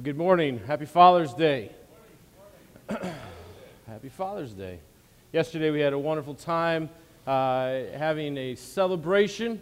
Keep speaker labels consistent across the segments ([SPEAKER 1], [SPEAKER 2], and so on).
[SPEAKER 1] Good morning. Happy Father's Day. Happy Father's Day. Yesterday we had a wonderful time having a celebration.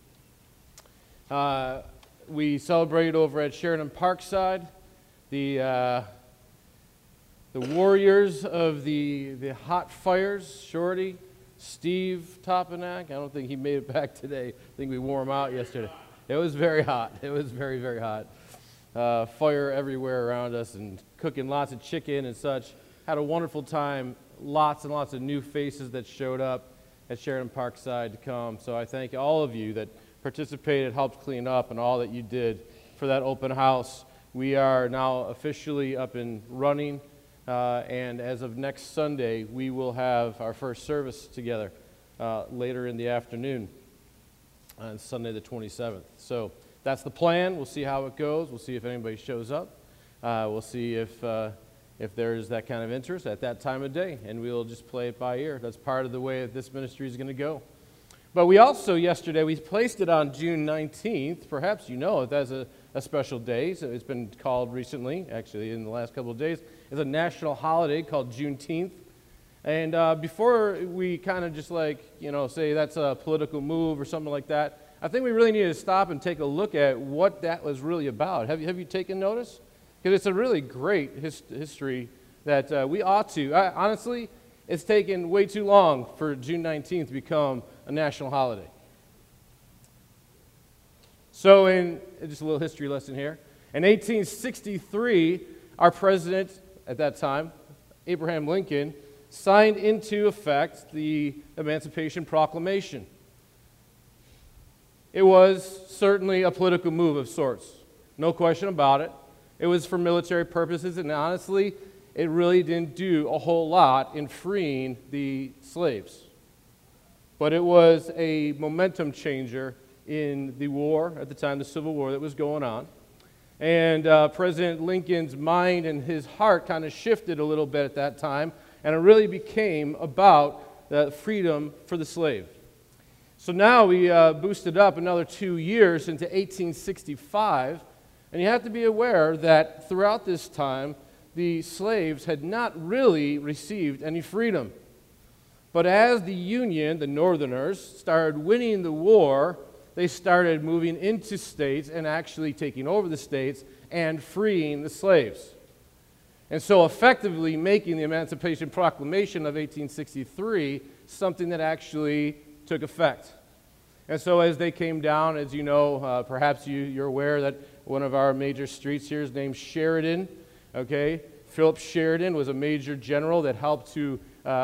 [SPEAKER 1] We celebrated over at Sheridan Parkside. The warriors of the hot fires, Shorty, Steve Topanak. I don't think he made it back today. I think we wore him out yesterday. It was very hot. It was very, very hot. Fire everywhere around us and cooking lots of chicken and such. Had a wonderful time. Lots and lots of new faces that showed up at Sheridan Parkside to come. So I thank all of you that participated, helped clean up, and all that you did for that open house. We are now officially up and running, and as of next Sunday, we will have our first service together later in the afternoon on Sunday the 27th. So that's the plan. We'll see how it goes. We'll see if anybody shows up. We'll see if there's that kind of interest at that time of day, and we'll just play it by ear. That's part of the way that this ministry is going to go. But we also, yesterday, we placed it on June 19th. Perhaps you know it as a special day. So it's been called recently, actually in the last couple of days, as a national holiday called Juneteenth. And before we kind of just say that's a political move or something like that, I think we really need to stop and take a look at what that was really about. Have you taken notice? Because it's a really great history that we ought to. Honestly, it's taken way too long for June 19th to become a national holiday. So just a little history lesson here. In 1863, our president at that time, Abraham Lincoln, signed into effect the Emancipation Proclamation. It was certainly a political move of sorts, no question about it. It was for military purposes, and honestly, it really didn't do a whole lot in freeing the slaves. But it was a momentum changer in the war at the time, the Civil War that was going on. And President Lincoln's mind and his heart kind of shifted a little bit at that time, and it really became about the freedom for the slave. So now we boosted up another 2 years into 1865, and you have to be aware that throughout this time, the slaves had not really received any freedom. But as the Union, the Northerners, started winning the war, they started moving into states and actually taking over the states and freeing the slaves. And so effectively making the Emancipation Proclamation of 1863 something that actually took effect. And so as they came down, as you know, perhaps you're aware that one of our major streets here is named Sheridan. Okay, Philip Sheridan was a major general that helped to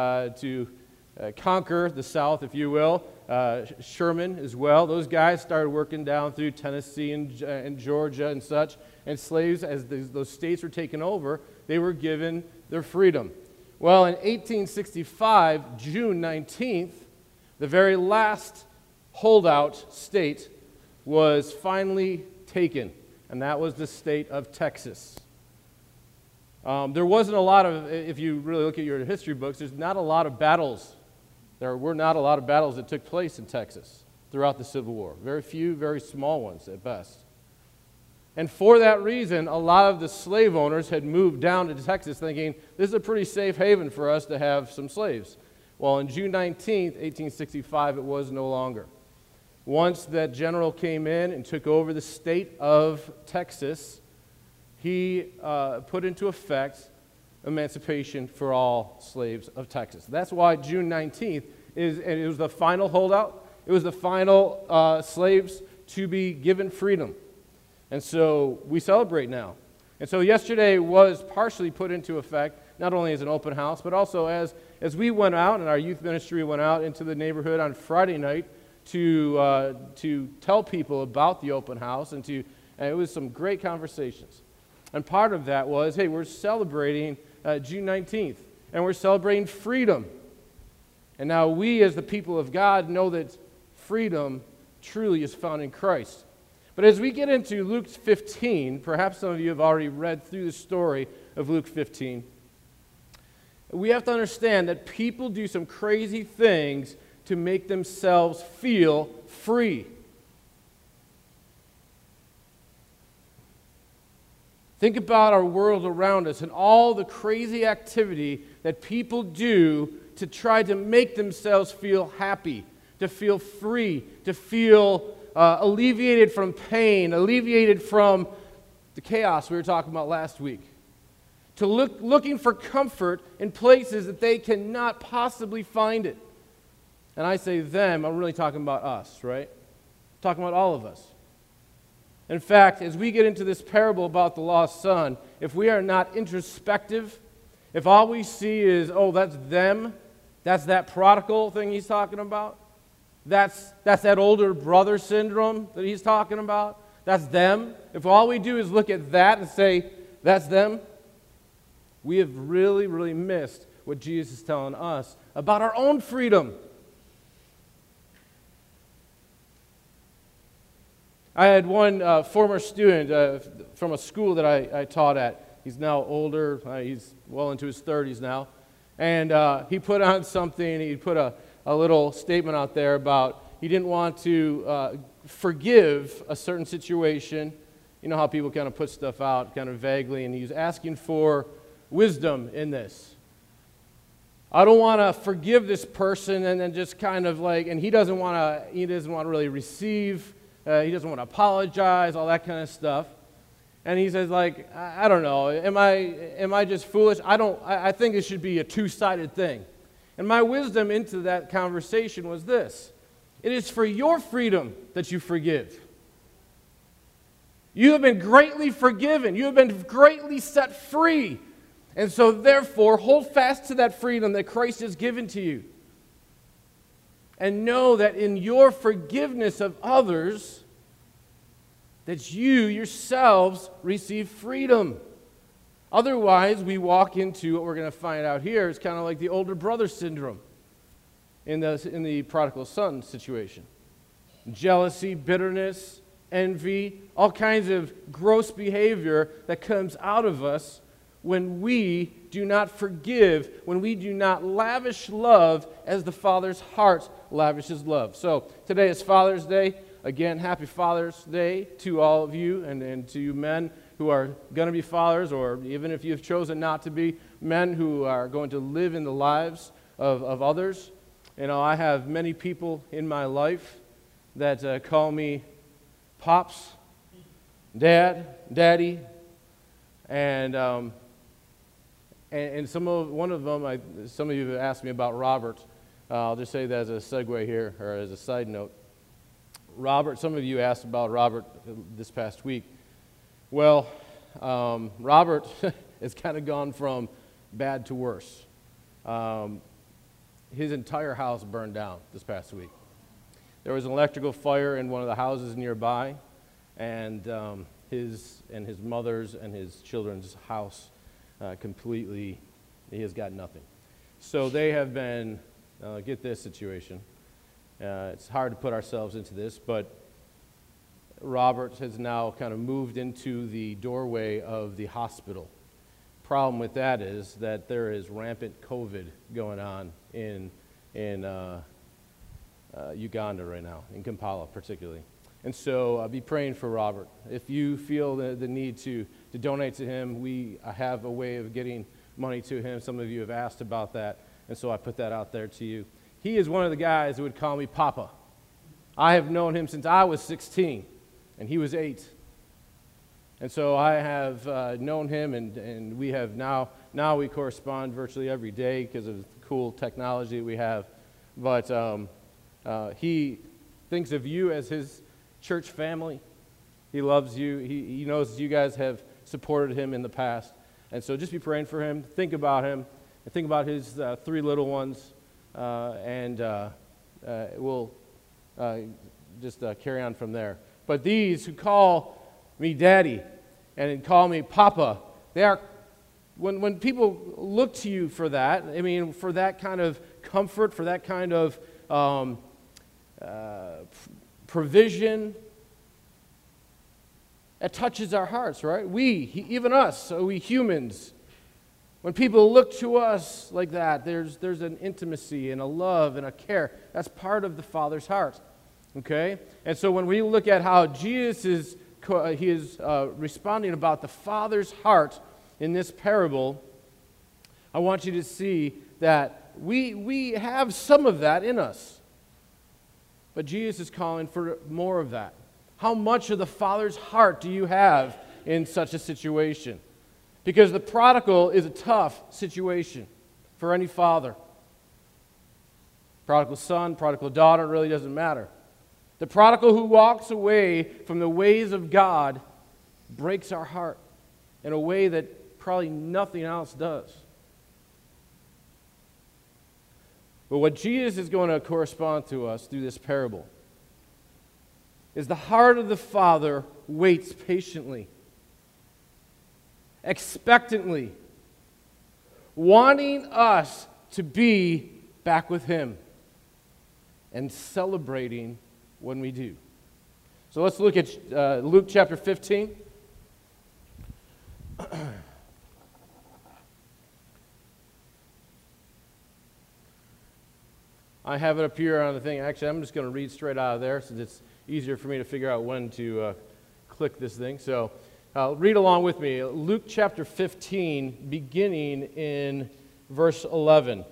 [SPEAKER 1] conquer the South, if you will. Sherman as well. Those guys started working down through Tennessee and Georgia and such. And slaves, as those states were taken over, they were given their freedom. Well, in 1865, June 19th, the very last holdout state was finally taken, and that was the state of Texas. There wasn't a lot of, if you really look at your history books, there's not a lot of battles. There were not a lot of battles that took place in Texas throughout the Civil War. Very few, very small ones at best. And for that reason, a lot of the slave owners had moved down to Texas thinking, this is a pretty safe haven for us to have some slaves. Well, on June 19th, 1865, it was no longer. Once that general came in and took over the state of Texas, he put into effect emancipation for all slaves of Texas. That's why June 19th it was the final holdout. It was the final slaves to be given freedom. And so we celebrate now. And so yesterday was partially put into effect, not only as an open house, but also as we went out, and our youth ministry went out into the neighborhood on Friday night to tell people about the open house, and it was some great conversations. And part of that was, hey, we're celebrating June 19th, and we're celebrating freedom. And now we, as the people of God, know that freedom truly is found in Christ. But as we get into Luke 15, perhaps some of you have already read through the story of Luke 15, we have to understand that people do some crazy things to make themselves feel free. Think about our world around us and all the crazy activity that people do to try to make themselves feel happy, to feel free, to feel alleviated from pain, alleviated from the chaos we were talking about last week. To looking for comfort in places that they cannot possibly find it. And I say them, I'm really talking about us, right? I'm talking about all of us. In fact, as we get into this parable about the lost son, if we are not introspective, if all we see is, oh, that's them, that's that prodigal thing he's talking about, that's that older brother syndrome that he's talking about, that's them. If all we do is look at that and say, that's them, we have really, really missed what Jesus is telling us about our own freedom. I had one former student from a school that I taught at. He's now older. He's well into his 30s now. And he put on something. He put a little statement out there about he didn't want to forgive a certain situation. You know how people kind of put stuff out kind of vaguely, and he's asking for wisdom in this. I don't want to forgive this person and then just kind of like, and he doesn't want to really receive. He doesn't want to apologize, all that kind of stuff. And he says, like, I don't know, am I just foolish? I think it should be a two-sided thing. And my wisdom into that conversation was this: it is for your freedom that you forgive. You have been greatly forgiven. You have been greatly set free. And so, therefore, hold fast to that freedom that Christ has given to you. And know that in your forgiveness of others, that you yourselves receive freedom. Otherwise, we walk into what we're going to find out here. It's kind of like the older brother syndrome in the prodigal son situation. Jealousy, bitterness, envy, all kinds of gross behavior that comes out of us when we do not forgive, when we do not lavish love as the Father's heart lavishes love. So today is Father's Day. Again, happy Father's Day to all of you and to you men who are going to be fathers, or even if you've chosen not to be, men who are going to live in the lives of others. You know, I have many people in my life that call me Pops, Dad, Daddy, and one of them, some of you have asked me about Robert. I'll just say that as a segue here, or as a side note. Robert, some of you asked about Robert this past week. Well, Robert has kind of gone from bad to worse. His entire house burned down this past week. There was an electrical fire in one of the houses nearby, and his mother's and his children's house completely, he has got nothing. So they have been, get this situation. It's hard to put ourselves into this, but Robert has now kind of moved into the doorway of the hospital. Problem with that is that there is rampant COVID going on in Uganda right now, in Kampala particularly. And so be praying for Robert. If you feel the need to donate to him, we have a way of getting money to him. Some of you have asked about that, and so I put that out there to you. He is one of the guys who would call me Papa. I have known him since I was 16, and he was 8. And so I have known him, and we have now we correspond virtually every day because of the cool technology we have. But he thinks of you as his church family. He loves you. He knows you guys have supported him in the past. And so just be praying for him. Think about him. And think about his 3 little ones. We'll just carry on from there. But these who call me Daddy and call me Papa, they are, when people look to you for that, I mean, for that kind of comfort, for that kind of provision, it touches our hearts, right? Even us, we humans, when people look to us like that, there's an intimacy and a love and a care. That's part of the Father's heart, okay? And so when we look at how Jesus is responding about the Father's heart in this parable, I want you to see that we have some of that in us. But Jesus is calling for more of that. How much of the Father's heart do you have in such a situation? Because the prodigal is a tough situation for any father. Prodigal son, prodigal daughter, it really doesn't matter. The prodigal who walks away from the ways of God breaks our heart in a way that probably nothing else does. But what Jesus is going to correspond to us through this parable is the heart of the Father waits patiently, expectantly, wanting us to be back with Him and celebrating when we do. So let's look at Luke chapter 15. I have it up here on the thing. Actually, I'm just going to read straight out of there since it's easier for me to figure out when to click this thing. So read along with me. Luke chapter 15, beginning in verse 11.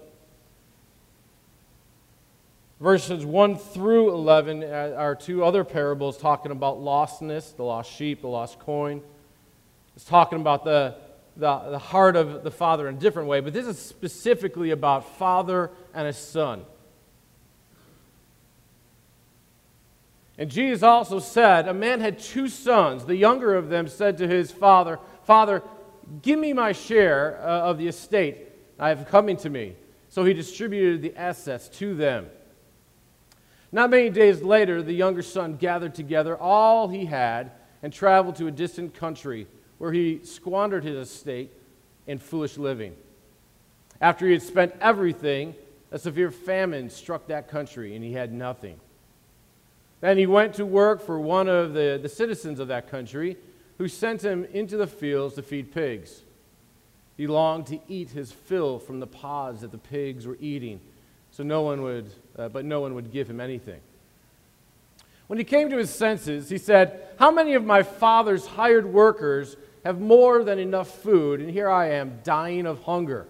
[SPEAKER 1] Verses 1 through 11 are two other parables talking about lostness, the lost sheep, the lost coin. It's talking about the heart of the Father in a different way, but this is specifically about Father and a son. And Jesus also said, a man had two sons. The younger of them said to his father, Father, give me my share of the estate I have coming to me. So he distributed the assets to them. Not many days later, the younger son gathered together all he had and traveled to a distant country where he squandered his estate in foolish living. After he had spent everything, a severe famine struck that country and he had nothing. Then he went to work for one of the citizens of that country, who sent him into the fields to feed pigs. He longed to eat his fill from the pods that the pigs were eating, but no one would give him anything. When he came to his senses, he said, how many of my father's hired workers have more than enough food, and here I am dying of hunger?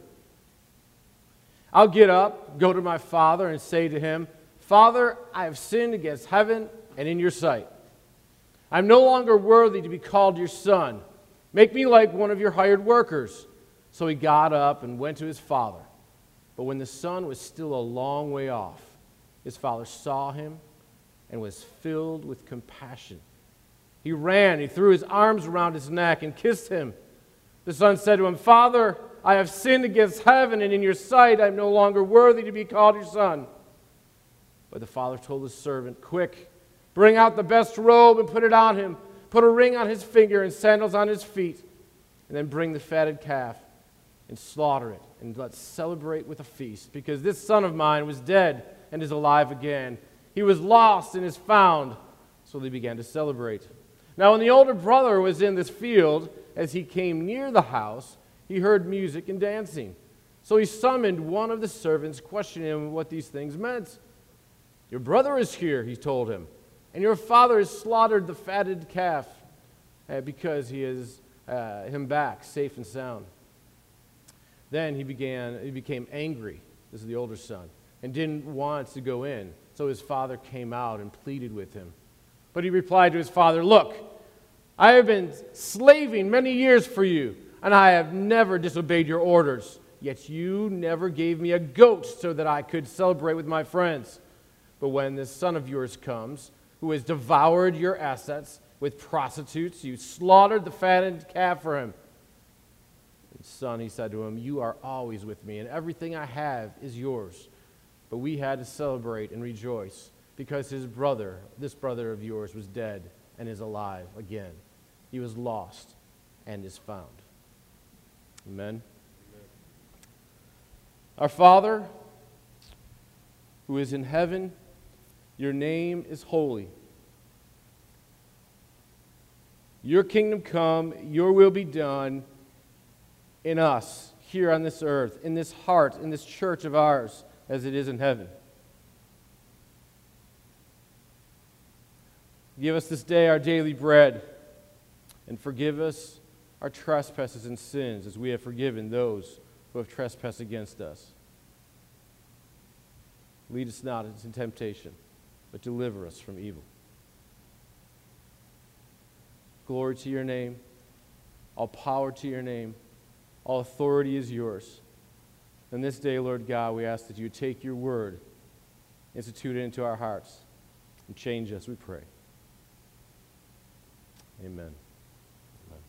[SPEAKER 1] I'll get up, go to my father, and say to him, Father, I have sinned against heaven and in your sight. I'm no longer worthy to be called your son. Make me like one of your hired workers. So he got up and went to his father. But when the son was still a long way off, his father saw him and was filled with compassion. He ran, he threw his arms around his neck and kissed him. The son said to him, Father, I have sinned against heaven and in your sight. I'm no longer worthy to be called your son. But the father told his servant, quick, bring out the best robe and put it on him. Put a ring on his finger and sandals on his feet. And then bring the fatted calf and slaughter it. And let's celebrate with a feast. Because this son of mine was dead and is alive again. He was lost and is found. So they began to celebrate. Now when the older brother was in this field, as he came near the house, he heard music and dancing. So he summoned one of the servants, questioning him what these things meant. Your brother is here, he told him, and your father has slaughtered the fatted calf because he is him back, safe and sound. Then he became angry, this is the older son, and didn't want to go in. So his father came out and pleaded with him. But he replied to his father, look, I have been slaving many years for you, and I have never disobeyed your orders. Yet you never gave me a goat so that I could celebrate with my friends. But when this son of yours comes, who has devoured your assets with prostitutes, you slaughtered the fattened calf for him. And son, he said to him, you are always with me, and everything I have is yours. But we had to celebrate and rejoice, because this brother of yours was dead and is alive again. He was lost and is found. Amen. Our Father, who is in heaven, your name is holy. Your kingdom come, your will be done in us, here on this earth, in this heart, in this church of ours, as it is in heaven. Give us this day our daily bread. and forgive us our trespasses and sins as we have forgiven those who have trespassed against us. Lead us not into temptation, but deliver us from evil. Glory to your name. All power to your name. All authority is yours. And this day, Lord God, we ask that you take your word, institute it into our hearts, and change us, we pray. Amen. Amen.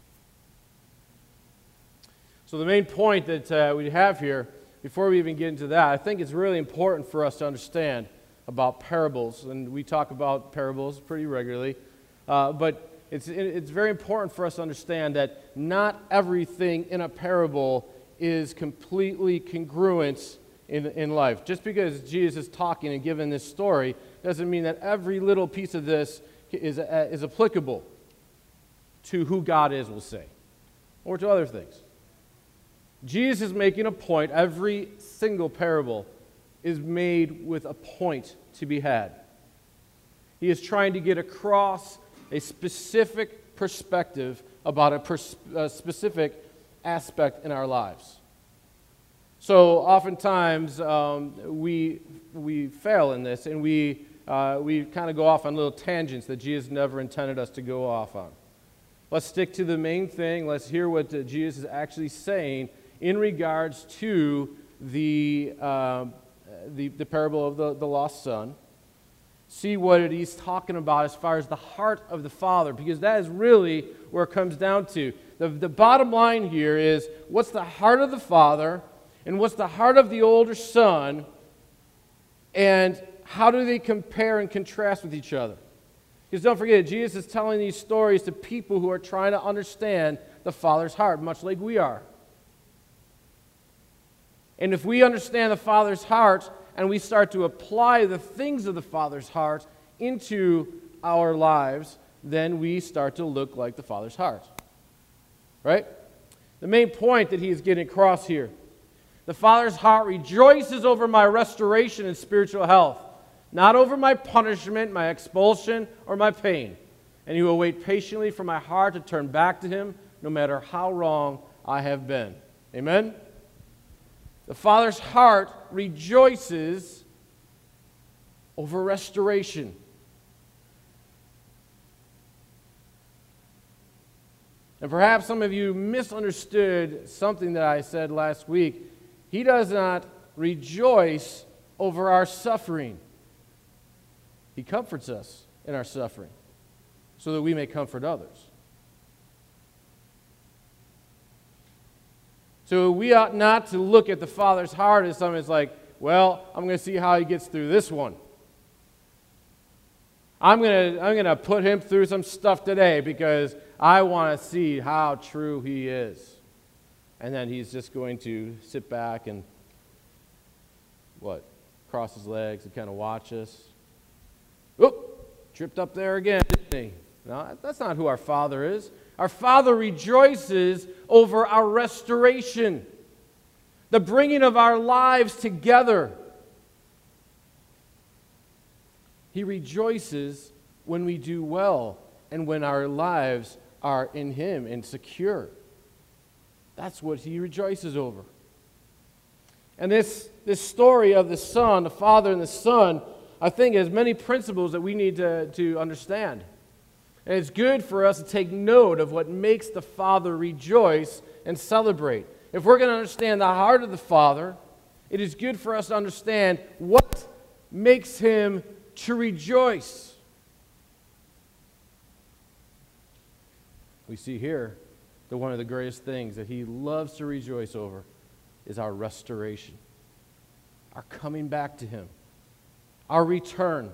[SPEAKER 1] So the main point that we have here, before we even get into that, I think it's really important for us to understand about parables. And we talk about parables pretty regularly. But it's very important for us to understand that not everything in a parable is completely congruent in life. Just because Jesus is talking and giving this story doesn't mean that every little piece of this is applicable to who God is, we'll say, or to other things. Jesus is making a point. Every single parable is made with a point to be had. He is trying to get across a specific perspective about a specific aspect in our lives. So oftentimes we fail in this, and we kind of go off on little tangents that Jesus never intended us to go off on. Let's stick to the main thing. Let's hear what Jesus is actually saying in regards to the parable of the lost son. See what he's talking about as far as the heart of the Father, because that is really where it comes down to. The bottom line here is, what's the heart of the Father, and what's the heart of the older son, and how do they compare and contrast with each other? Because don't forget, Jesus is telling these stories to people who are trying to understand the Father's heart, much like we are. And if we understand the Father's heart, and we start to apply the things of the Father's heart into our lives, then we start to look like the Father's heart. Right? The main point that he is getting across here: the Father's heart rejoices over my restoration and spiritual health, not over my punishment, my expulsion, or my pain. And he will wait patiently for my heart to turn back to him, no matter how wrong I have been. Amen? The Father's heart rejoices over restoration. And perhaps some of you misunderstood something that I said last week. He does not rejoice over our suffering. He comforts us in our suffering so that we may comfort others. So we ought not to look at the Father's heart as something that's like, well, I'm going to see how he gets through this one. I'm going to put him through some stuff today because I want to see how true he is. And then he's just going to sit back and, cross his legs and kind of watch us. Oop, tripped up there again, didn't he? No, that's not who our Father is. Our Father rejoices over our restoration, the bringing of our lives together. He rejoices when we do well and when our lives are in him and secure. That's what he rejoices over. And this story of the Son, the Father and the Son, I think has many principles that we need to understand. And it's good for us to take note of what makes the Father rejoice and celebrate. If we're going to understand the heart of the Father, it is good for us to understand what makes him to rejoice. We see here that one of the greatest things that he loves to rejoice over is our restoration, our coming back to him, our return.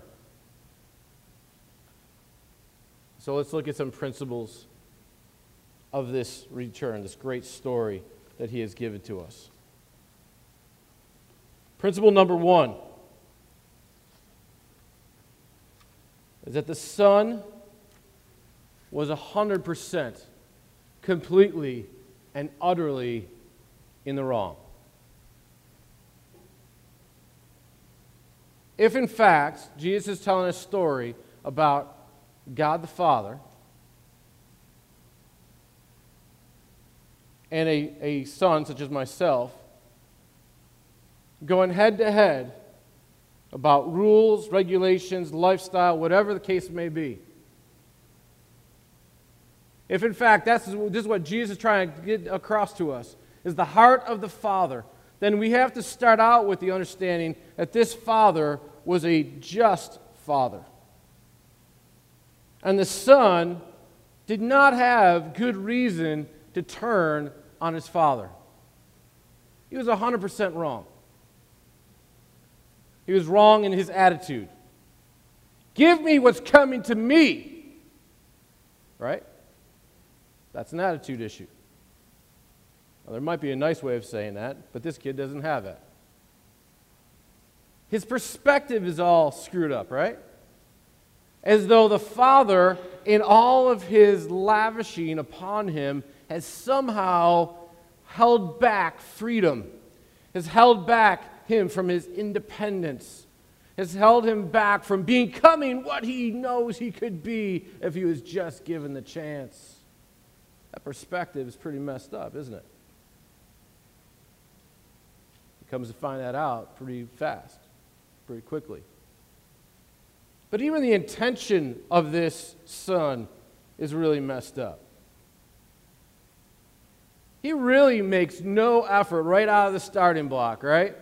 [SPEAKER 1] So let's look at some principles of this return, this great story that he has given to us. Principle number 1 is that the Son was 100% completely and utterly in the wrong. If in fact Jesus is telling a story about God the Father, and a son such as myself going head to head about rules, regulations, lifestyle, whatever the case may be. If in fact this is what Jesus is trying to get across to us, is the heart of the Father, then we have to start out with the understanding that this Father was a just Father. And the Son did not have good reason to turn on his Father. He was 100% wrong. He was wrong in his attitude. Give me what's coming to me. Right? That's an attitude issue. Well, there might be a nice way of saying that, but this kid doesn't have it. His perspective is all screwed up, right? As though the Father, in all of his lavishing upon him, has somehow held back freedom, has held back him from his independence, has held him back from becoming what he knows he could be if he was just given the chance. That perspective is pretty messed up, isn't it? He comes to find that out pretty fast, pretty quickly. But even the intention of this son is really messed up. He really makes no effort right out of the starting block, right,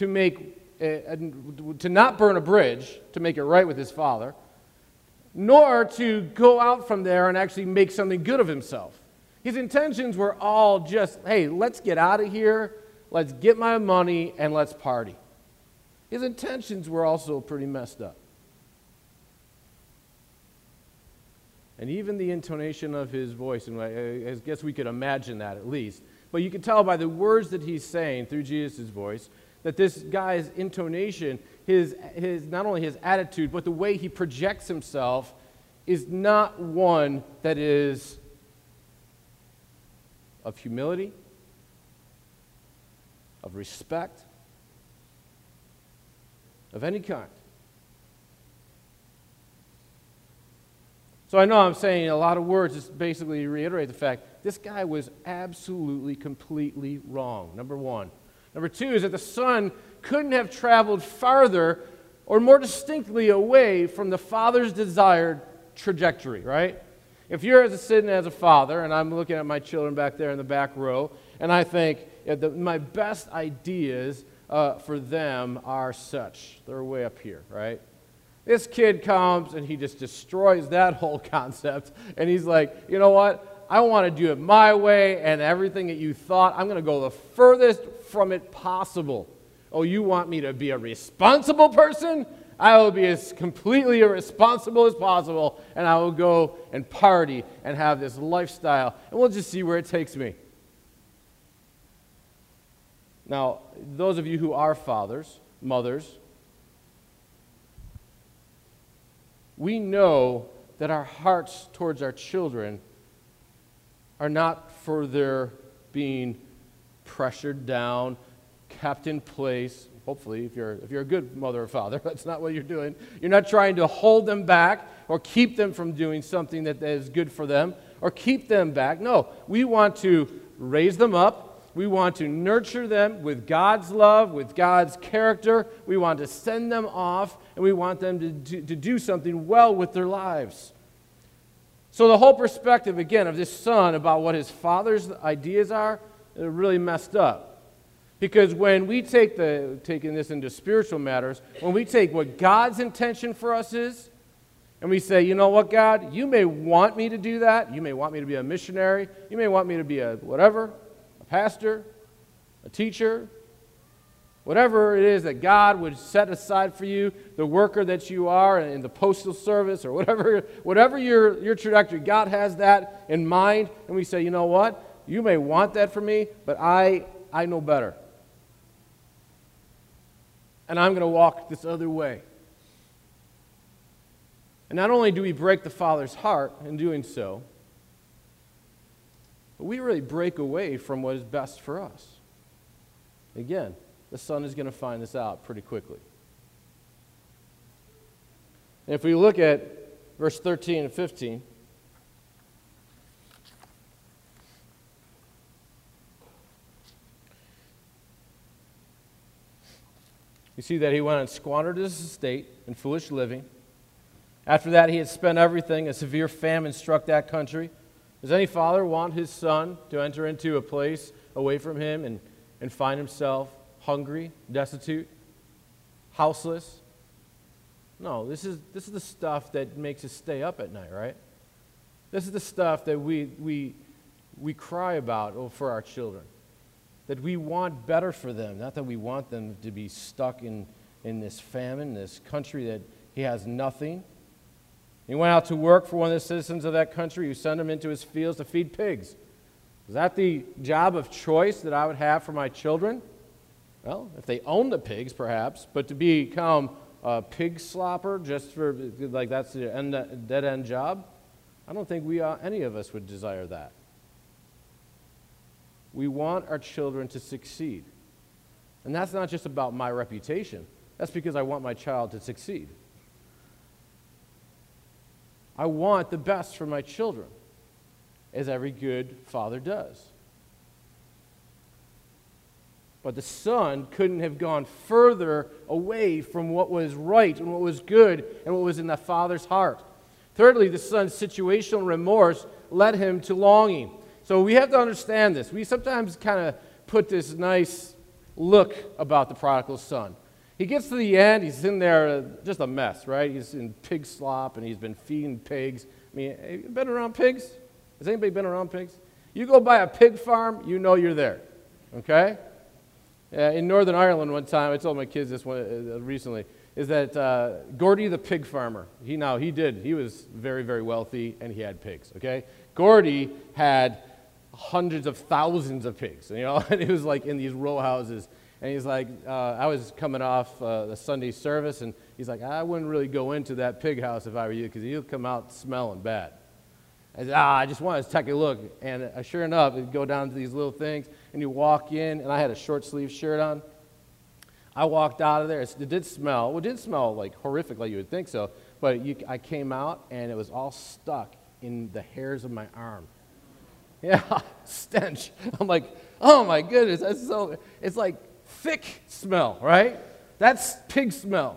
[SPEAKER 1] to not burn a bridge, to make it right with his father, nor to go out from there and actually make something good of himself. His intentions were all just, hey, let's get out of here, let's get my money, and let's party. His intentions were also pretty messed up. And even the intonation of his voice, and I guess we could imagine that at least, but you can tell by the words that he's saying through Jesus' voice that this guy's intonation, his not only his attitude, but the way he projects himself is not one that is of humility, of respect, of any kind. So I know I'm saying a lot of words just basically reiterate the fact this guy was absolutely, completely wrong, number one. Number two is that the son couldn't have traveled farther or more distinctly away from the father's desired trajectory, right? If you're sitting as a father, and I'm looking at my children back there in the back row, and I think my best ideas for them are such. They're way up here, right? This kid comes and he just destroys that whole concept, and he's like, you know what? I want to do it my way, and everything that you thought, I'm going to go the furthest from it possible. Oh, you want me to be a responsible person? I will be as completely irresponsible as possible, and I will go and party and have this lifestyle, and we'll just see where it takes me. Now, those of you who are fathers, mothers, we know that our hearts towards our children are not for their being pressured down, kept in place. Hopefully, if you're a good mother or father, that's not what you're doing. You're not trying to hold them back or keep them from doing something that is good for them or keep them back. No, we want to raise them up. We want to nurture them with God's love, with God's character. We want to send them off, and we want them to do something well with their lives. So the whole perspective, again, of this son about what his father's ideas are really messed up. Because when we taking this into spiritual matters, when we take what God's intention for us is, and we say, you know what, God, you may want me to do that. You may want me to be a missionary. You may want me to be a whatever, a pastor, a teacher, whatever it is that God would set aside for you, the worker that you are in the postal service or whatever your trajectory, God has that in mind. And we say, you know what, you may want that for me, but I know better. And I'm going to walk this other way. And not only do we break the Father's heart in doing so, but we really break away from what is best for us. Again, the Son is going to find this out pretty quickly. And if we look at verse 13 and 15, You see that he went and squandered his estate in foolish living. After that, he had spent everything. A severe famine struck that country. Does any father want his son to enter into a place away from him and find himself hungry, destitute, houseless? No, this is the stuff that makes us stay up at night, right? This is the stuff that we cry about for our children, that we want better for them, not that we want them to be stuck in this famine, this country that he has nothing. He went out to work for one of the citizens of that country who sent him into his fields to feed pigs. Is that the job of choice that I would have for my children? Well, if they own the pigs, perhaps, but to become a pig slopper just for, like, that's the dead-end job, I don't think any of us would desire that. We want our children to succeed. And that's not just about my reputation. That's because I want my child to succeed. I want the best for my children, as every good father does. But the son couldn't have gone further away from what was right and what was good and what was in the father's heart. Thirdly, the son's situational remorse led him to longing. So we have to understand this. We sometimes kind of put this nice look about the prodigal son. He gets to the end, he's in there just a mess, right? He's in pig slop and he's been feeding pigs. I mean, have you been around pigs? Has anybody been around pigs? You go by a pig farm, you know you're there, okay? In Northern Ireland one time, I told my kids this one recently, is that Gordy the pig farmer, he was very, very wealthy and he had pigs, okay? Gordy had hundreds of thousands of pigs, you know, and it was like in these row houses. And he's like, I was coming off the Sunday service, and he's like, I wouldn't really go into that pig house if I were you, because you'll come out smelling bad. I said, I just wanted to take a look. And sure enough, you go down to these little things, and you walk in, and I had a short sleeve shirt on. I walked out of there. It did smell. Well, it didn't smell like horrific like you would think so, but I came out, and it was all stuck in the hairs of my arm. Yeah, stench. I'm like, oh my goodness, that's so, it's like thick smell, right? That's pig smell.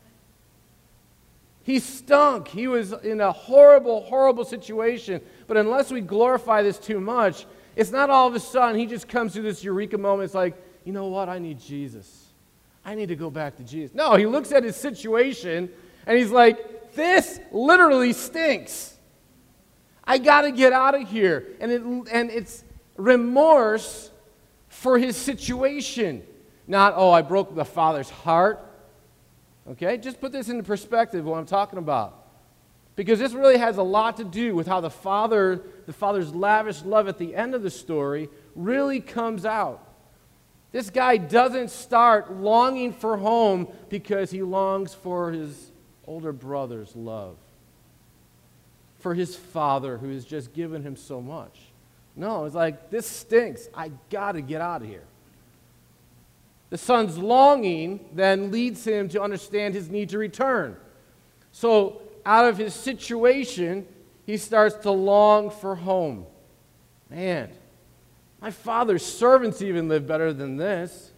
[SPEAKER 1] He stunk. He was in a horrible, horrible situation. But unless we glorify this too much, it's not all of a sudden he just comes to this eureka moment. It's like, you know what? I need Jesus. I need to go back to Jesus. No, he looks at his situation and he's like, this literally stinks. I got to get out of here. And it's remorse for his situation. Not, oh, I broke the father's heart. Okay, just put this into perspective what I'm talking about. Because this really has a lot to do with how the father's lavish love at the end of the story really comes out. This guy doesn't start longing for home because he longs for his older brother's love, for his father who has just given him so much. No, it's like, this stinks. I got to get out of here. The son's longing then leads him to understand his need to return. So out of his situation, he starts to long for home. Man, my father's servants even live better than this.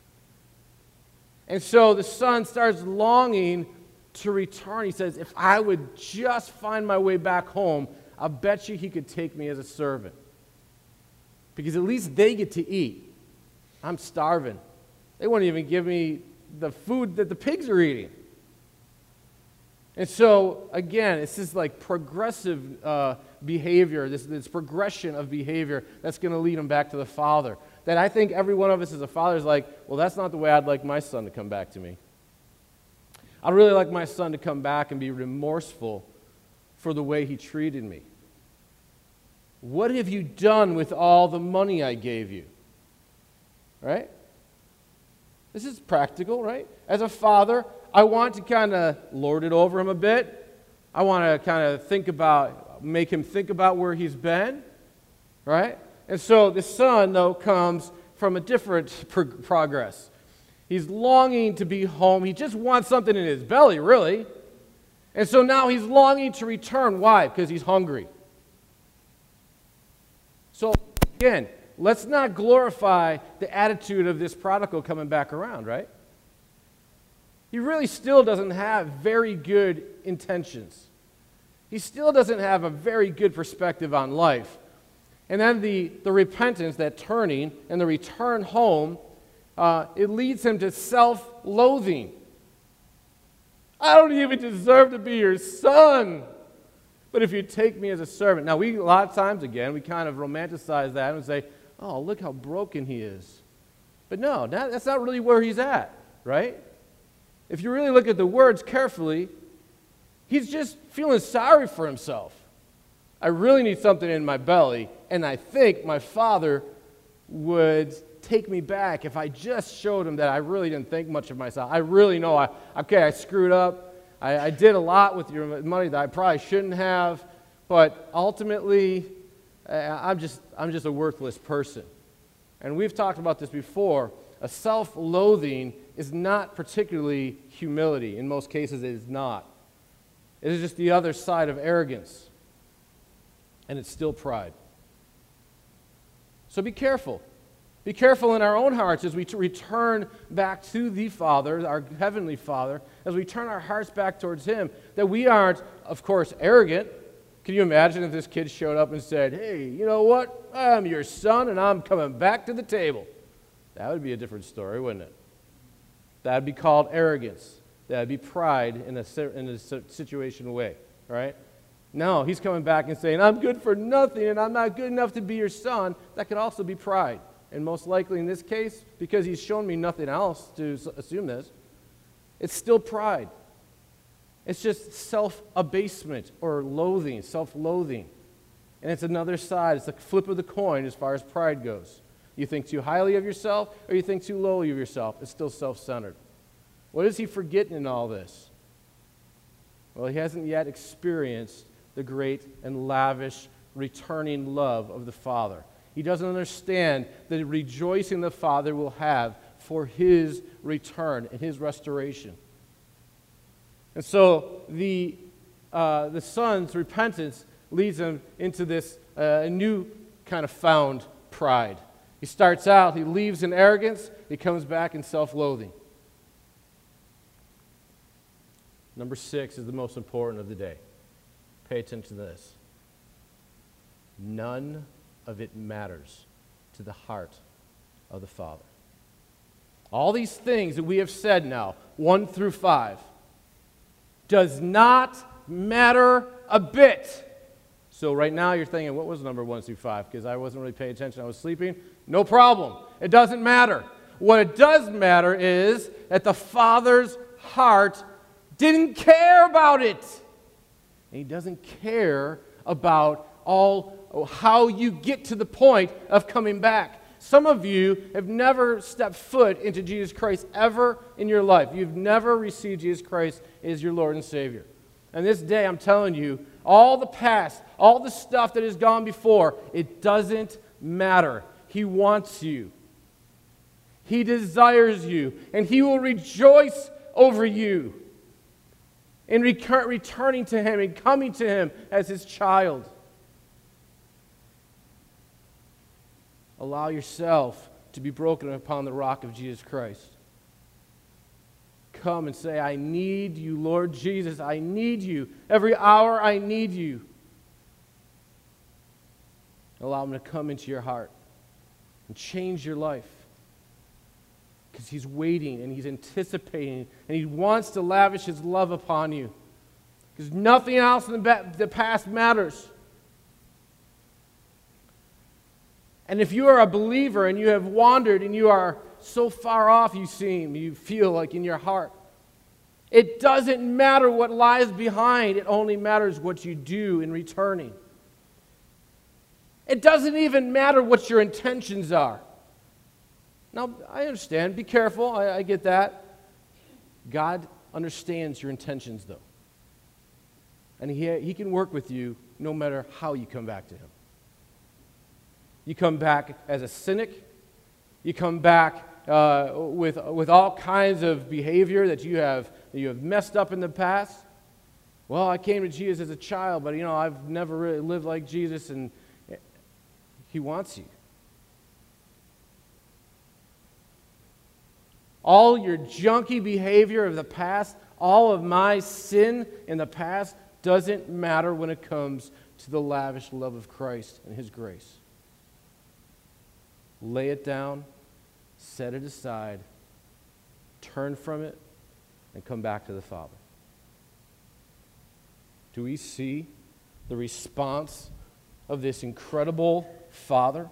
[SPEAKER 1] And so the son starts longing to return. He says, if I would just find my way back home, I'll bet you he could take me as a servant. Because at least they get to eat. I'm starving. They won't even give me the food that the pigs are eating. And so, again, it's this like progressive behavior, this progression of behavior that's going to lead him back to the Father. That I think every one of us as a father is like, well, that's not the way I'd like my son to come back to me. I'd really like my son to come back and be remorseful for the way he treated me. What have you done with all the money I gave you? Right? This is practical, right? As a father, I want to kind of lord it over him a bit. I want to kind of make him think about where he's been, right? And so the son, though, comes from a different progress. He's longing to be home. He just wants something in his belly, really. And so now he's longing to return. Why? Because he's hungry. So, again, let's not glorify the attitude of this prodigal coming back around, right? he really still doesn't have very good intentions. He still doesn't have a very good perspective on life. And then the repentance, that turning, and the return home, it leads him to self-loathing. I don't even deserve to be your son, but if you take me as a servant. Now, a lot of times, again, we kind of romanticize that and say, oh, look how broken he is. But no, that's not really where he's at, right? If you really look at the words carefully, he's just feeling sorry for himself. I really need something in my belly, and I think my father would take me back if I just showed him that I really didn't think much of myself. I really know, I screwed up. I did a lot with your money that I probably shouldn't have, but ultimately, I'm just a worthless person. And we've talked about this before. A self-loathing is not particularly humility. In most cases, it is not. It is just the other side of arrogance. And it's still pride. So be careful. Be careful in our own hearts as we return back to the Father, our Heavenly Father, as we turn our hearts back towards Him, that we aren't, of course, arrogant. Can you imagine if this kid showed up and said, hey, you know what? I'm your son and I'm coming back to the table. That would be a different story, wouldn't it? That would be called arrogance. That would be pride in a situational way, right? No, he's coming back and saying, I'm good for nothing and I'm not good enough to be your son. That could also be pride. And most likely in this case, because he's shown me nothing else to assume this, it's still pride. It's just self-abasement or loathing, self-loathing. And it's another side. It's a flip of the coin as far as pride goes. You think too highly of yourself or you think too lowly of yourself. It's still self-centered. What is he forgetting in all this? Well, he hasn't yet experienced the great and lavish returning love of the Father. He doesn't understand the rejoicing the Father will have for his return and his restoration. And so the son's repentance leads him into this new kind of found pride. He starts out, he leaves in arrogance, he comes back in self-loathing. Number 6 is the most important of the day. Pay attention to this. None of it matters to the heart of the Father. All these things that we have said now, 1 through 5, does not matter a bit. So right now you're thinking, what was number 1 through 5? Because I wasn't really paying attention, I was sleeping. No problem. It doesn't matter. What it does matter is that the Father's heart didn't care about it. And he doesn't care about how you get to the point of coming back. Some of you have never stepped foot into Jesus Christ ever in your life. You've never received Jesus Christ as your Lord and Savior. And this day, I'm telling you, all the past, all the stuff that has gone before, it doesn't matter. He wants you. He desires you. And He will rejoice over you in returning to Him and coming to Him as His child. Allow yourself to be broken upon the rock of Jesus Christ. Come and say, I need you, Lord Jesus. I need you. Every hour I need you. Allow Him to come into your heart and change your life. Because He's waiting and He's anticipating and He wants to lavish His love upon you. Because nothing else in the past matters. And if you are a believer and you have wandered and you are so far off you feel like in your heart, it doesn't matter what lies behind. It only matters what you do in returning. It doesn't even matter what your intentions are. Now, I understand. Be careful. I get that. God understands your intentions, though. And He can work with you no matter how you come back to Him. You come back as a cynic. You come back with all kinds of behavior that you have messed up in the past. Well, I came to Jesus as a child, but I've never really lived like Jesus, and He wants you. all your junky behavior of the past, all of my sin in the past doesn't matter when it comes to the lavish love of Christ and His grace. Lay it down, set it aside, turn from it, and come back to the Father. Do we see the response of this incredible Father?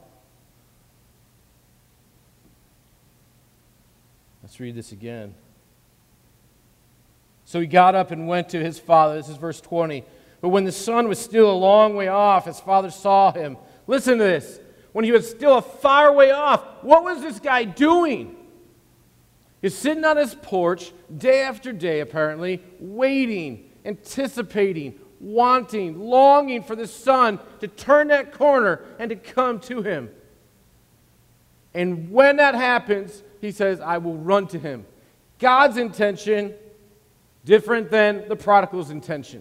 [SPEAKER 1] Let's read this again. So he got up and went to his father. This is verse 20. But when the son was still a long way off, his father saw him. Listen to this. When he was still a far way off, what was this guy doing? He's sitting on his porch day after day, apparently, waiting, anticipating, wanting, longing for the son to turn that corner and to come to him. And when that happens, he says, I will run to him. God's intention, different than the prodigal's intention.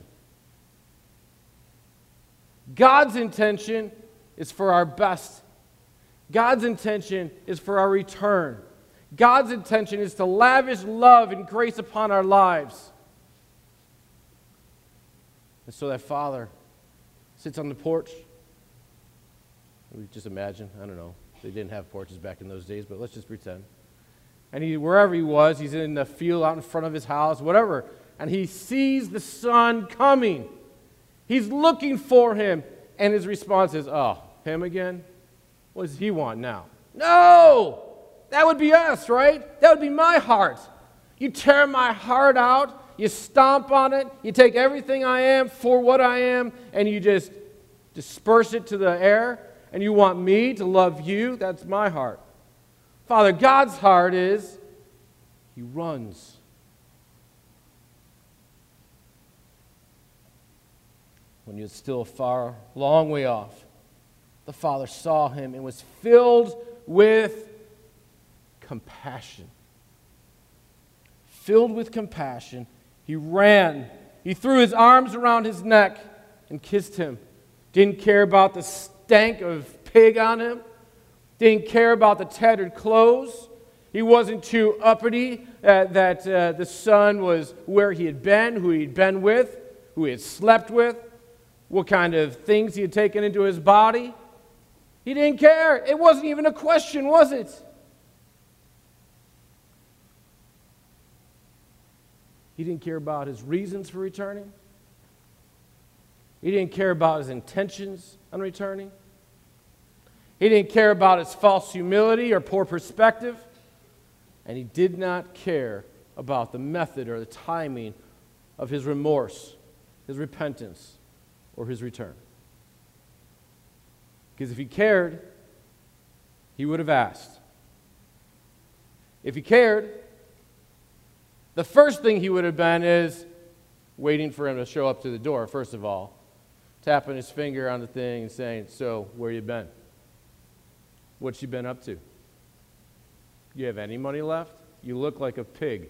[SPEAKER 1] God's intention is for our best. God's intention is for our return. God's intention is to lavish love and grace upon our lives. And so that father sits on the porch. We just imagine, I don't know, they didn't have porches back in those days, but let's just pretend. And wherever he was, he's in the field out in front of his house, whatever, and he sees the son coming. He's looking for him, and his response is, oh, him again? What does he want now? No! That would be us, right? That would be my heart. You tear my heart out, you stomp on it, you take everything I am for what I am, and you just disperse it to the air, and you want me to love you. That's my heart. Father, God's heart is, he runs. When he was still far, long way off, the Father saw him and was filled with compassion. Filled with compassion, he ran. He threw his arms around his neck and kissed him. Didn't care about the stank of pig on him. Didn't care about the tattered clothes. He wasn't too uppity that the son was where he had been, who he'd been with, who he had slept with, what kind of things he had taken into his body. He didn't care. It wasn't even a question, was it? He didn't care about his reasons for returning. He didn't care about his intentions on returning. He didn't care about his false humility or poor perspective. And he did not care about the method or the timing of his remorse, his repentance, or his return. Because if he cared, he would have asked. If he cared, the first thing he would have been is waiting for him to show up to the door, first of all, tapping his finger on the thing and saying, so, where you been? What you been up to? You have any money left? You look like a pig.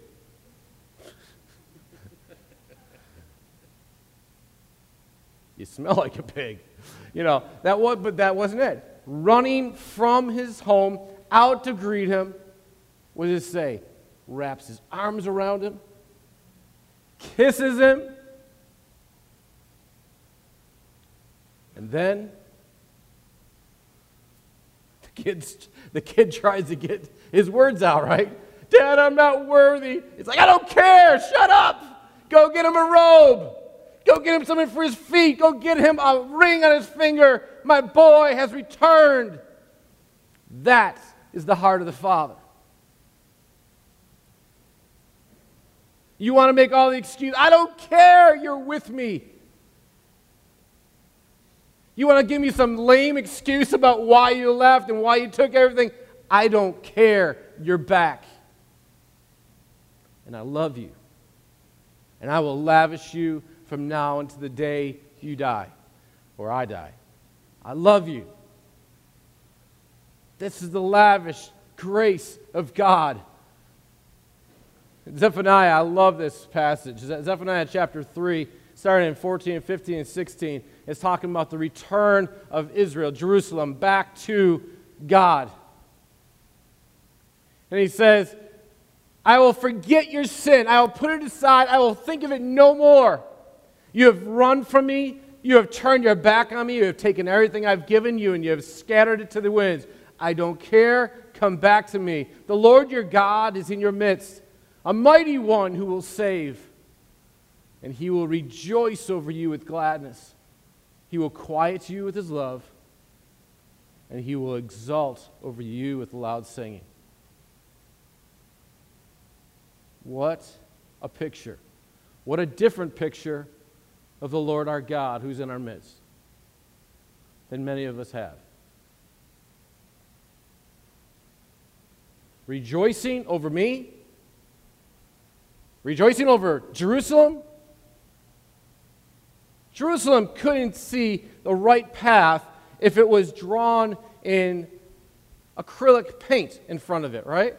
[SPEAKER 1] You smell like a pig. You know, but that wasn't it. Running from his home out to greet him, what does it say? Wraps his arms around him, kisses him, and then the kid tries to get his words out, right? Dad, I'm not worthy. It's like, I don't care. Shut up. Go get him a robe. Go get him something for his feet. Go get him a ring on his finger. My boy has returned. That is the heart of the Father. You want to make all the excuses. I don't care. You're with me. You want to give me some lame excuse about why you left and why you took everything? I don't care. You're back. And I love you. And I will lavish you from now until the day you die or I die. I love you. This is the lavish grace of God. Zephaniah, I love this passage. Zephaniah chapter 3, starting in 14, 15, and 16, is talking about the return of Israel, Jerusalem, back to God. And he says, I will forget your sin. I will put it aside. I will think of it no more. You have run from me. You have turned your back on me. You have taken everything I've given you and you have scattered it to the winds. I don't care. Come back to me. The Lord your God is in your midst, a mighty one who will save. And he will rejoice over you with gladness. He will quiet you with his love. And he will exult over you with loud singing. What a picture. What a different picture of the Lord our God who's in our midst than many of us have. Rejoicing over me, rejoicing over Jerusalem. Jerusalem couldn't see the right path if it was drawn in acrylic paint in front of it, right?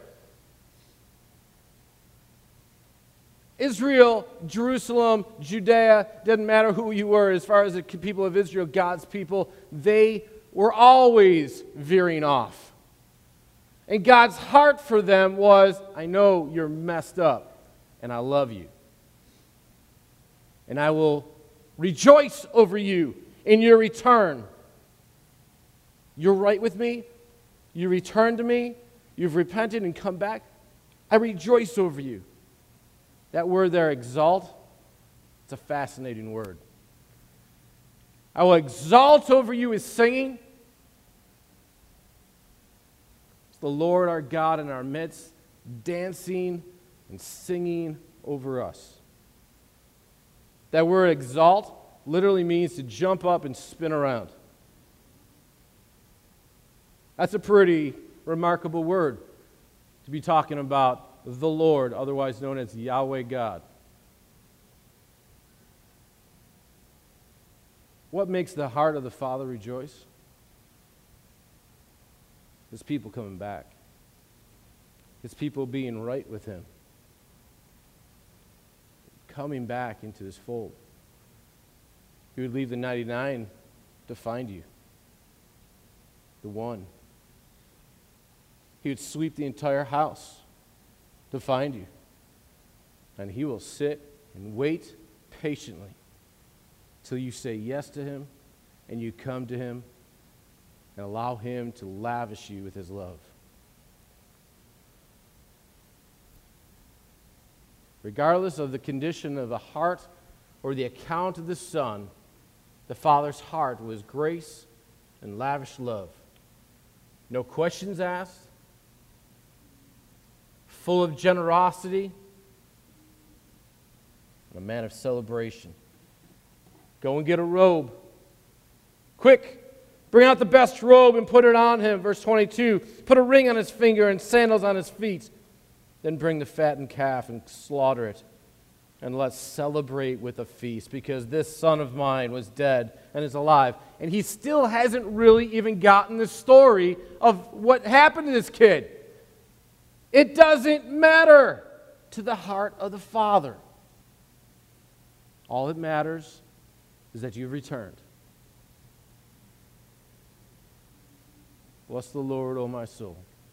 [SPEAKER 1] Israel, Jerusalem, Judea, didn't matter who you were as far as the people of Israel, God's people, they were always veering off. And God's heart for them was, I know you're messed up, and I love you. And I will rejoice over you in your return. You're right with me. You return to me. You've repented and come back. I rejoice over you. That word there, exalt, it's a fascinating word. I will exalt over you with singing. It's the Lord our God in our midst, dancing and singing over us. That word exalt literally means to jump up and spin around. That's a pretty remarkable word to be talking about the Lord, otherwise known as Yahweh God. What makes the heart of the Father rejoice? His people coming back. His people being right with him. Coming back into his fold. He would leave the 99 to find you. The one. He would sweep the entire house to find you. And he will sit and wait patiently till you say yes to him and you come to him and allow him to lavish you with his love. Regardless of the condition of the heart or the account of the Son, the Father's heart was grace and lavish love. No questions asked, full of generosity, and a man of celebration. Go and get a robe. Quick, bring out the best robe and put it on him. Verse 22, put a ring on his finger and sandals on his feet. Then bring the fattened calf and slaughter it. And let's celebrate with a feast, because this son of mine was dead and is alive. And he still hasn't really even gotten the story of what happened to this kid. It doesn't matter to the heart of the Father. All that matters is that you've returned. Bless the Lord, O my soul.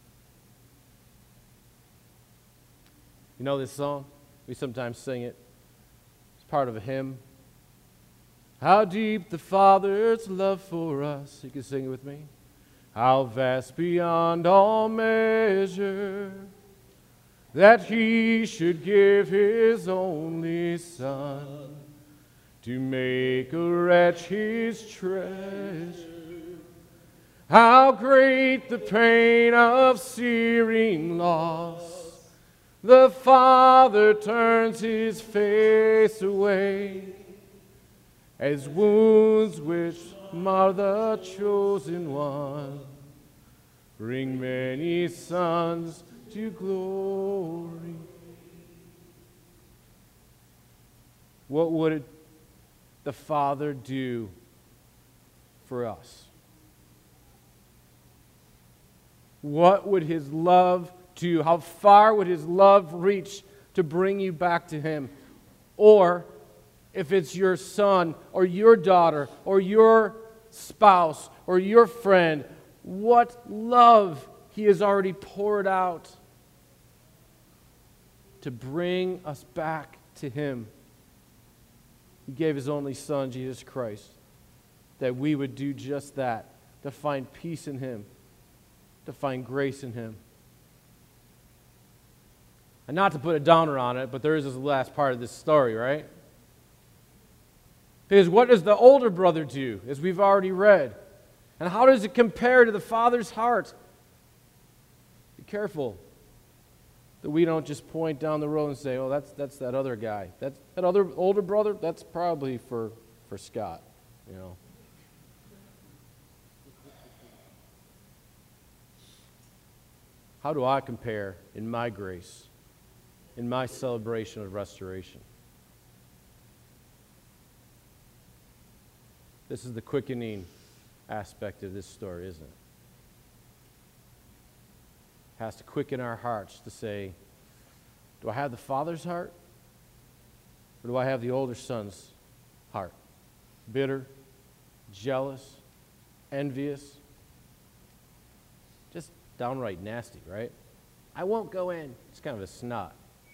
[SPEAKER 1] You know this song? We sometimes sing it. It's part of a hymn. How deep the Father's love for us. You can sing it with me. How vast beyond all measure, that he should give his only Son to make a wretch his treasure. How great the pain of searing loss. The Father turns his face away, as wounds which mar the chosen one bring many sons to glory. What would the Father do for us? What would his love do? How far would his love reach to bring you back to him? Or if it's your son or your daughter or your spouse or your friend, what love he has already poured out. to bring us back to Him. He gave His only Son, Jesus Christ, that we would do just that, to find peace in Him, to find grace in Him. And not to put a downer on it, but there is this last part of this story, right? Because what does the older brother do, as we've already read? And how does it compare to the Father's heart? Be careful that we don't just point down the road and say, oh, that's that other guy. That other older brother, that's probably for Scott, you know. How do I compare in my grace, in my celebration of restoration? This is the quickening aspect of this story, isn't it? It has to quicken our hearts to say, do I have the Father's heart? Or do I have the older son's heart? Bitter, jealous, envious, just downright nasty, right? I won't go in. It's kind of a snot.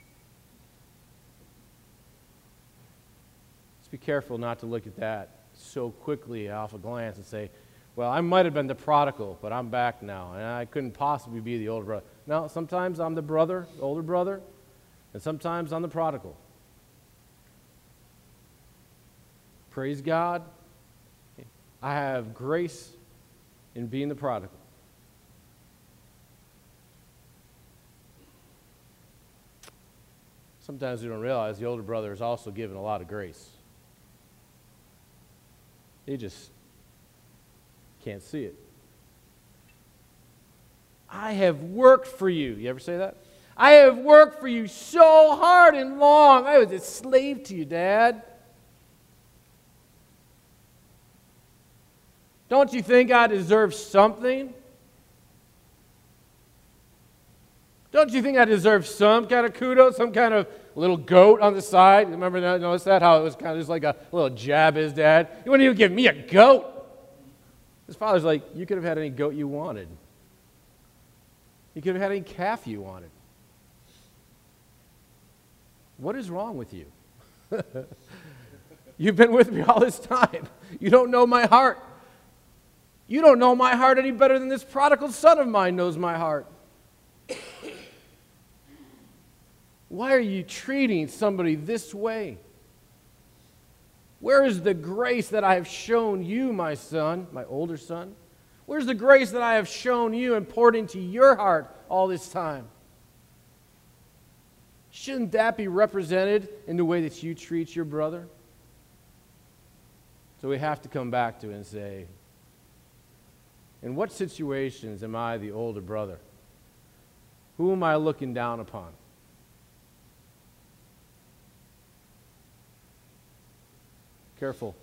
[SPEAKER 1] Let's be careful not to look at that so quickly off a glance and say, well, I might have been the prodigal, but I'm back now, and I couldn't possibly be the older brother. No, sometimes I'm the brother, the older brother, and sometimes I'm the prodigal. Praise God. I have grace in being the prodigal. Sometimes we don't realize the older brother is also given a lot of grace. He just can't see it. I have worked for you. You ever say that? I have worked for you so hard and long. I was a slave to you, Dad. Don't you think I deserve something? Don't you think I deserve some kind of kudos, some kind of little goat on the side? Remember that? Notice that? How it was kind of just like a little jab at his dad. You wouldn't even give me a goat. His father's like, you could have had any goat you wanted. You could have had any calf you wanted. What is wrong with you? You've been with me all this time. You don't know my heart. You don't know my heart any better than this prodigal son of mine knows my heart. Why are you treating somebody this way? Where is the grace that I have shown you, my son, my older son? Where's the grace that I have shown you and poured into your heart all this time? Shouldn't that be represented in the way that you treat your brother? So we have to come back to it and say, in what situations am I the older brother? Who am I looking down upon? Careful.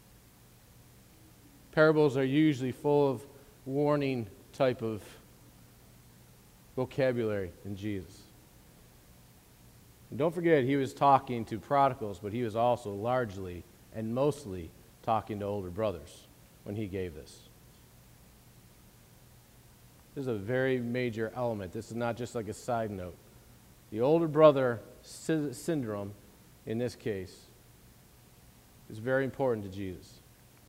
[SPEAKER 1] Parables are usually full of warning type of vocabulary in Jesus. And don't forget, he was talking to prodigals, but he was also largely and mostly talking to older brothers when he gave this. This is a very major element. This is not just like a side note. The older brother syndrome, in this case, is very important to Jesus.